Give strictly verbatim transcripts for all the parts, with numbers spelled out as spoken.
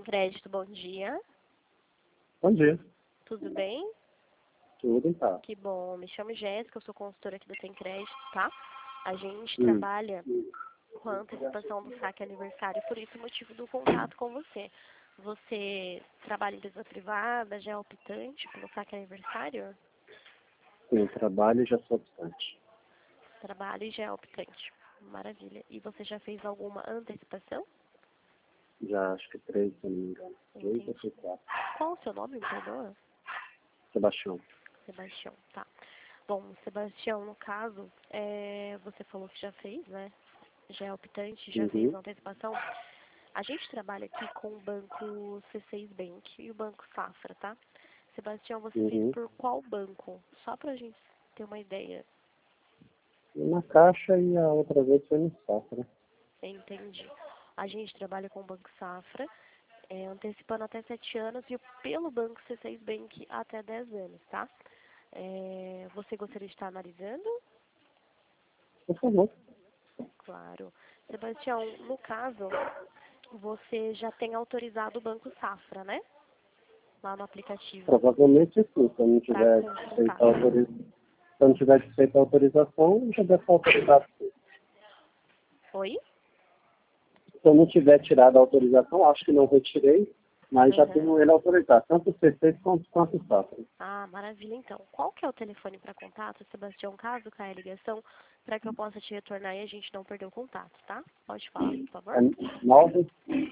Crédito, bom dia. Bom dia. Tudo bem? Tudo, tá. Que bom. Me chamo Jéssica, eu sou consultora aqui do Tem Crédito, tá? A gente Hum. trabalha com a antecipação do saque aniversário, por isso o motivo do contato com você. Você trabalha em empresa privada, já é optante pelo saque aniversário? Sim, eu trabalho e já sou optante. Trabalho e já é optante. Maravilha. E você já fez alguma antecipação? Já acho que três, se não me engano. Três Entendi. ou foi quatro. Qual o seu nome, me perdoa? Sebastião. Sebastião, tá. Bom, Sebastião, no caso, é, você falou que já fez, né? Já é optante, já fez Uhum. antecipação. A gente trabalha aqui com o banco C seis Bank e o banco Safra, tá? Sebastião, você fez Uhum. por qual banco? Só pra gente ter uma ideia. Na Caixa e a outra vez foi no Safra. Entendi. A gente trabalha com o banco Safra, é, antecipando até sete anos e pelo banco C seis Bank até dez anos, tá? É, você gostaria de estar analisando? Por favor. Claro. Sebastião, no caso, você já tem autorizado o Banco Safra, né? Lá no aplicativo. Provavelmente sim. Se eu não Pra tiver feito consultar. a autorização, se eu não tiver feito a autorização, já deve estar autorizado. Se Oi? eu não tiver tirado a autorização, acho que não retirei, mas já Uhum. tenho ele autorizado, tanto o C seis quanto, quanto o Safra. Ah, maravilha, então. Qual que é o telefone para contato, Sebastião, caso caia a ligação, para que eu possa te retornar e a gente não perder o contato, tá? Pode falar, por favor? É nove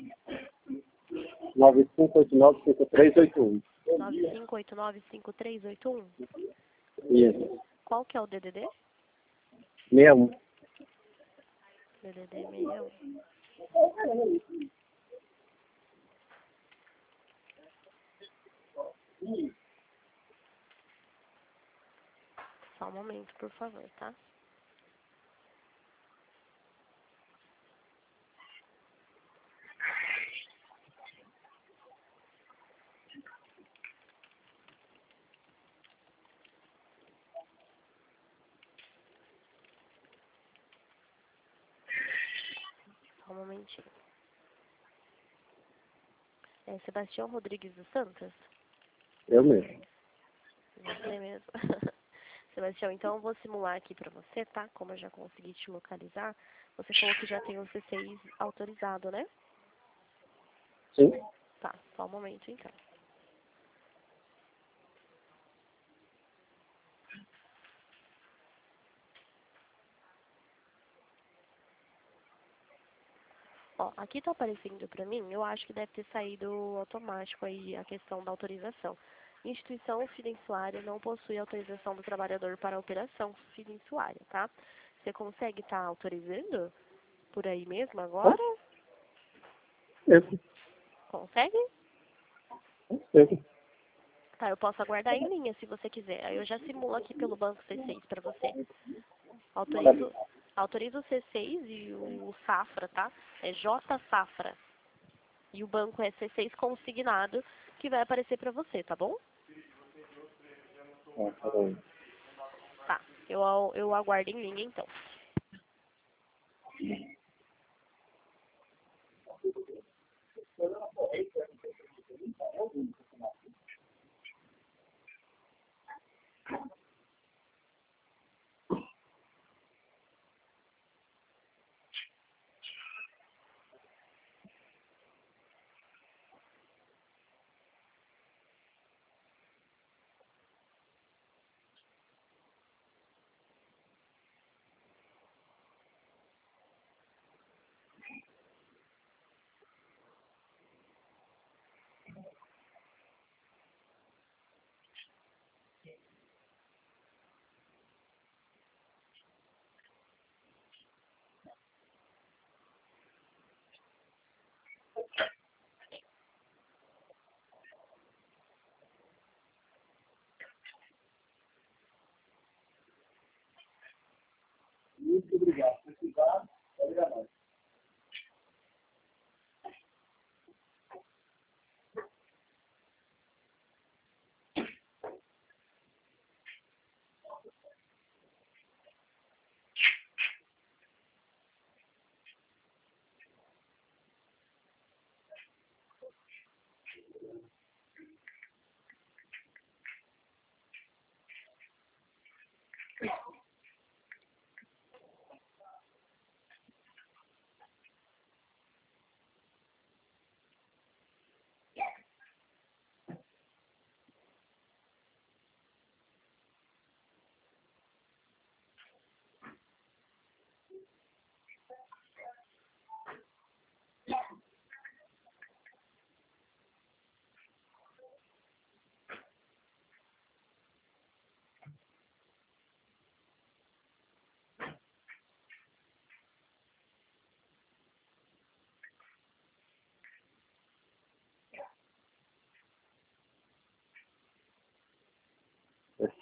nove cinco oito nove cinco três oito um. nove cinco oito nove cinco três oito um. Isso. Qual que é o D D D? sessenta e um. D D D sessenta e um. Só um momento, por favor, tá? Só um momentinho. É Sebastião Rodrigues dos Santos? Eu mesmo. Você mesmo. Sebastião, então eu vou simular aqui pra você, tá? Como eu já consegui te localizar. Você falou que já tem o C seis autorizado, né? Sim. Tá, só um momento então. Ó, aqui tá aparecendo pra mim, eu acho que deve ter saído automático aí a questão da autorização. Instituição fiduciária não possui autorização do trabalhador para a operação fiduciária, tá? Você consegue estar autorizando por aí mesmo agora? Isso. Consegue? Isso. Tá, eu posso aguardar em linha se você quiser. Aí eu já simulo aqui pelo banco C seis pra você. Autorizo, autorizo o C seis e o Safra, tá? É J Safra. E o banco é C seis consignado, que vai aparecer pra você, tá bom? Ah, tá bom. Tá, eu, au- eu aguardo em linha então.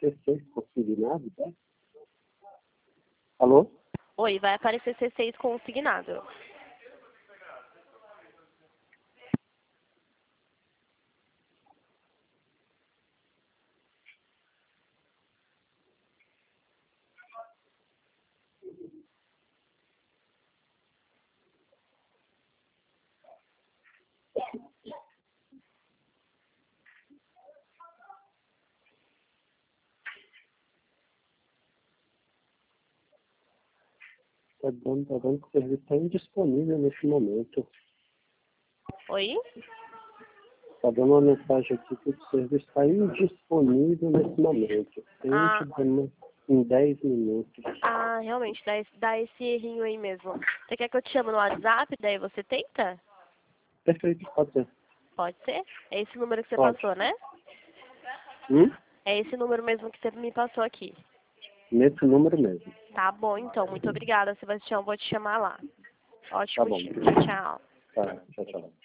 C seis consignado, tá? Alô? Oi, vai aparecer C seis consignado. Tá dando, tá dando que o serviço está indisponível nesse momento. Oi? Tá dando uma mensagem aqui que o serviço está indisponível nesse momento. Ah, Tente demo- em dez minutos. ah, realmente, dá esse, dá esse errinho aí mesmo. Você quer que eu te chame no WhatsApp, daí você tenta? Perfeito, pode ser. Pode ser? É esse número que você Pode. passou, né? Hum? É esse número mesmo que você me passou aqui. Nesse número mesmo. Tá bom, então. Muito obrigada, Sebastião. Vou te chamar lá. Tá Ótimo bom. dia. Tchau, tchau. Tá, tchau, tchau.